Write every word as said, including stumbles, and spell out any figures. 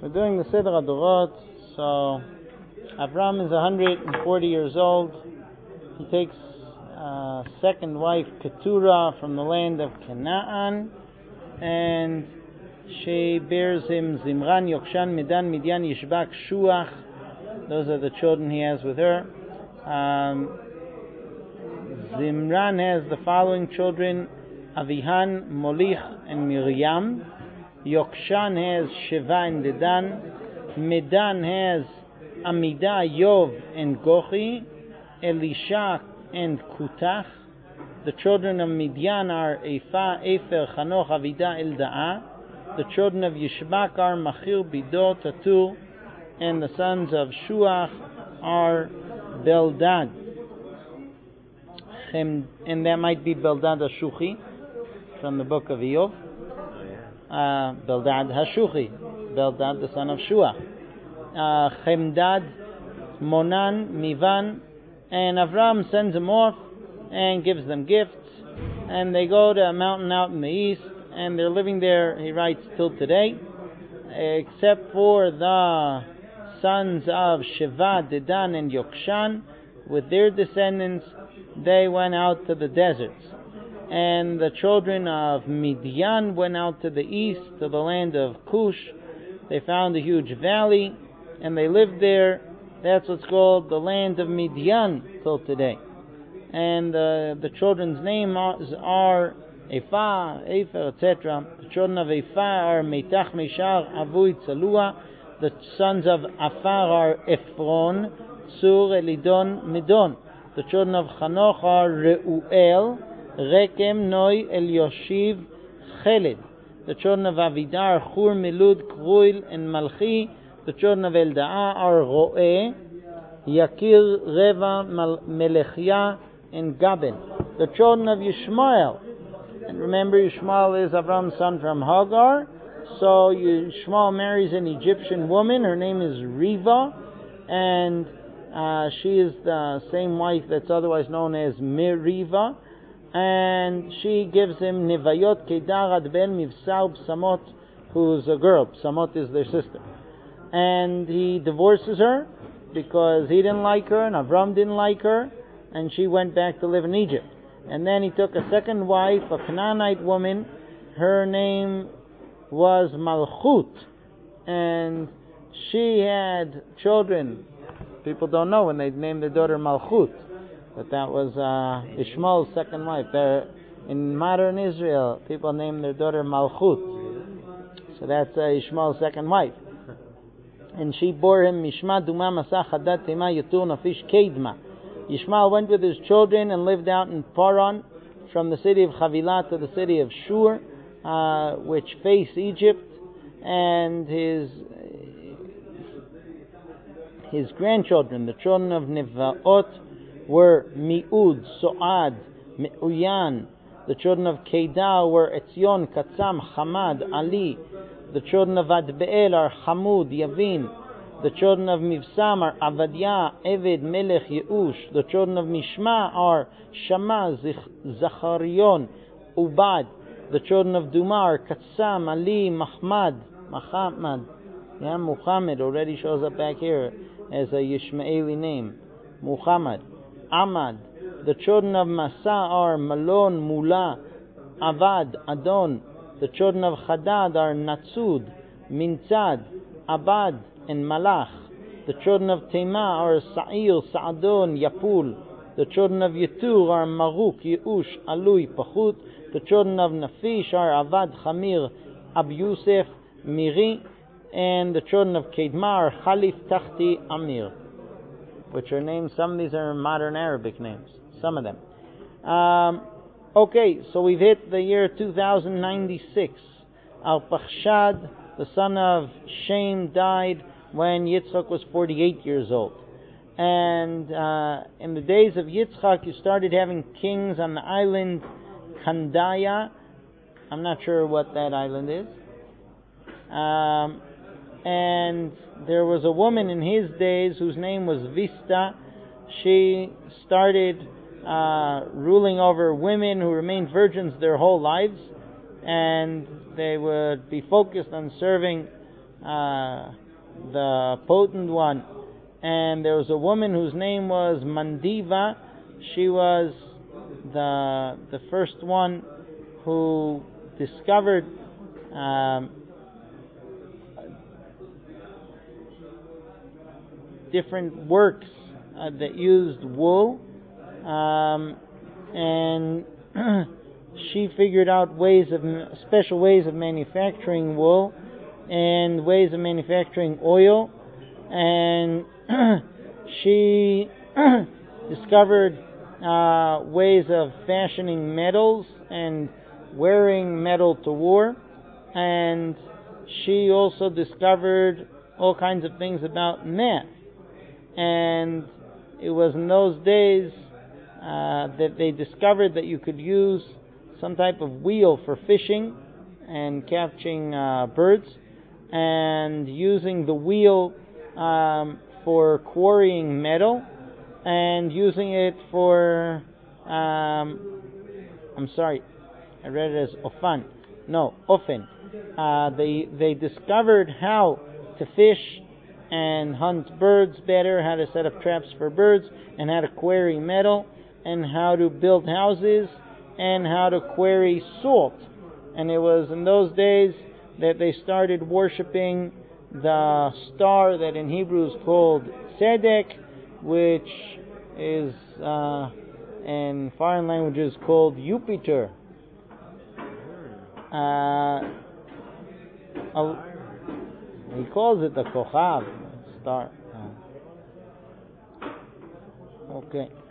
We're doing the Seder Adorot. So Avram is one hundred forty years old. He takes uh, second wife Keturah from the land of Canaan, and she bears him Zimran, Yokshan, Medan, Midian, Yishbak, Shuach. Those are the children he has with her. Um, Zimran has the following children: Avihan, Molich, and Miriam. Yokshan has Sheva and Dedan. Medan has Amida, Yov, and Gochi. Elisha and Kutach. The children of Midian are Ephah, Efer, Chanoch, Avida, Eldaah. The children of Yishbak are Machir, Bido, Tatur. And the sons of Shuach are Beldad. And that might be Beldad HaShuchi from the book of Iyov. Uh, Beldad HaShuchi. Beldad, the son of Shuach. Uh, Chemdad, Monan, Mivan. And Avram sends them off and gives them gifts. And they go to a mountain out in the east. And they're living there, he writes, till today. Except for the sons of Sheva, Dedan, and Yokshan. With their descendants, they went out to the deserts. And the children of Midian went out to the east, to the land of Cush. They found a huge valley, and they lived there. That's what's called the land of Midian till today. And uh, the children's names are Ephah, Ephah, et cetera. The children of Ephah are Meitach, Meshar, Avui, Tzalua. The sons of Afar are Ephron, Tsur, Elidon, Medon. The children of Chanoch are Reuel, Rekem, Noi, Elioshiv, Cheled. The children of Avidar, Chur, Milud, Kruil, and Malchi. The children of Eldaah are Roe, Yakir, Reva, Melechia, and Gaben. The children of Yishmael. And remember, Yishmael is Avram's son from Hagar. So Yishmael marries an Egyptian woman. Her name is Riva. And uh, she is the same wife that's otherwise known as Meriva. And she gives him Nevayot, Kedar, Adben, Mivsar, Psamot, who's a girl. Psamot is their sister. And he divorces her because he didn't like her and Avram didn't like her. And she went back to live in Egypt. And then he took a second wife, a Canaanite woman. Her name was Malchut. And she had children. People don't know when they named their daughter Malchut. But that was uh, Ishmael's second wife. There, in modern Israel, people name their daughter Malchut. So that's uh, Ishmael's second wife. And she bore him Mishma, Duma, Masach, Hadad, Tema, Yatur, Nafish, Kedma. Yishmael went with his children and lived out in Paran, from the city of Havilah to the city of Shur, uh, which face Egypt. And his his grandchildren, the children of Nevaot, were Mi'ud, So'ad, Me'uyan. The children of Kedar were Etzion, Katzam, Hamad, Ali. The children of Adbeel are Hamud, Yavin. The children of Mivsam are Avadia, Eved, Melech, Yeush. The children of Mishma are Shama, Zacharion, Ubad. The children of Duma are Katsam, Ali, Mahmad, Muhammad. Yeah, Muhammad already shows up back here as a Yishmaeli name. Muhammad. Ahmad. The children of Masa are Malon, Mula, Avad, Adon. The children of Hadad are Natsud, Mintzad, Abad, and Malach. The children of Tema are Sa'ir, Sa'adon, Yapul. The children of Yetur are Maruk, Yeush, Alui, Pachut. The children of Nafish are Avad, Chamir, Ab Yusef, Miri. And the children of Kedma are Khalif, Tahti, Amir, which are names. Some of these are modern Arabic names. Some of them. Um, okay, so we've hit the year two thousand ninety-six. Arpachshad, the son of Shem, died when Yitzchak was forty-eight years old. And uh, in the days of Yitzchak, you started having kings on the island Kandaya. I'm not sure what that island is. Um, and there was a woman in his days whose name was Vista. She started uh, ruling over women who remained virgins their whole lives. And they would be focused on serving uh, the potent one. And there was a woman whose name was Mandiva. She was the the first one who discovered um, different works uh, that used wool, um, and she figured out ways of special ways of manufacturing wool and ways of manufacturing oil, and she discovered uh, ways of fashioning metals and wearing metal to war, and she also discovered all kinds of things about math. And it was in those days uh, that they discovered that you could use some type of wheel for fishing and catching uh, birds, and using the wheel um, for quarrying metal, and using it for um, I'm sorry, I read it as ofan. No, ofen. Uh, they they discovered how to fish and hunt birds better, how to set up traps for birds, and how to quarry metal, and how to build houses, and how to quarry salt. And it was in those days that they started worshipping the star that in Hebrew is called Tzedek, which is uh, in foreign languages called Jupiter. Uh, he calls it the Kochav, star. Okay.